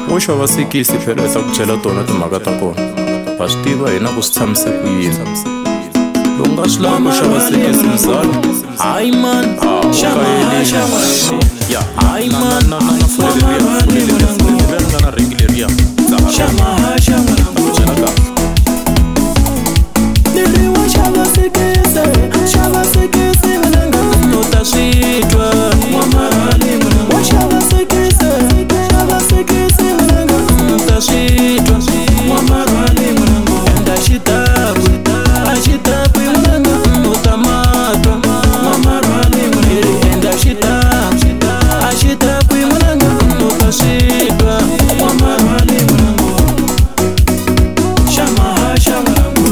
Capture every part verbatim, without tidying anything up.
wo xava sekisi phela ta ku chela tona timhaka ta kona va swi tiva hina ku swi tshamise ku yini loko nga swi lava ku xava sekisi mzalo hayi man ya hayi man na na na fulele riya fulele nga na ringi leriya xama xama chela kahle niliwa xava sekisi xava sekisi mnanga no ta switwa mwamarali mnanga wa xava sekisi xava sekisi mnanga no ta switwa mwamarali mnanga enda xitabu a xitabu mnanga no ta matwa mwamarali mnanga enda xitabu a xitabu mnanga no ta switwa mwamarali mnanga xama xama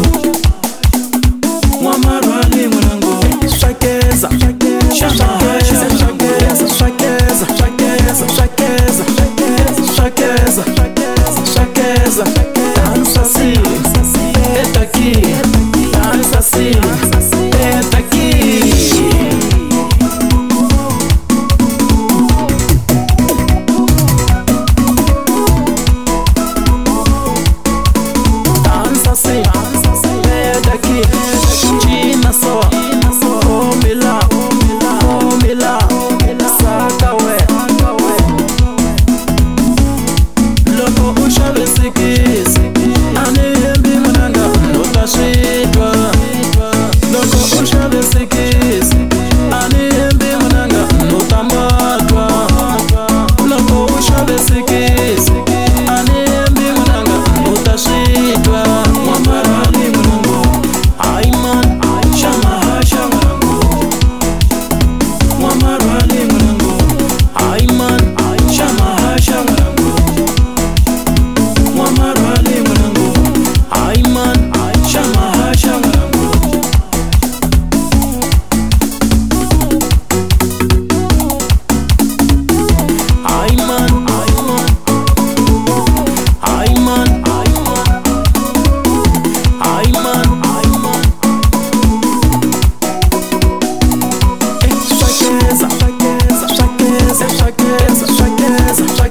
mwamarali mnanga swakeza xama swakeza swakeza swakeza swakeza swakeza swakeza dança assim eta aqui dança assim eta aqui dança assim eta aqui China só come lá come lá saca ué loko u xave sekisi a ni hembi mnanga no ta switwa loko u xave sekisi a ni hembi mnanga no ta matwa loko u xave sekisi a ni hembi mnanga no ta switwa mwamarali mnanga hayi man xama xama mwamarali mnanga hayi man xama xama mwamarali mnanga hayi man xama xama hayi man hayi man hayi man swakeza swakeza swakeza swakeza swakeza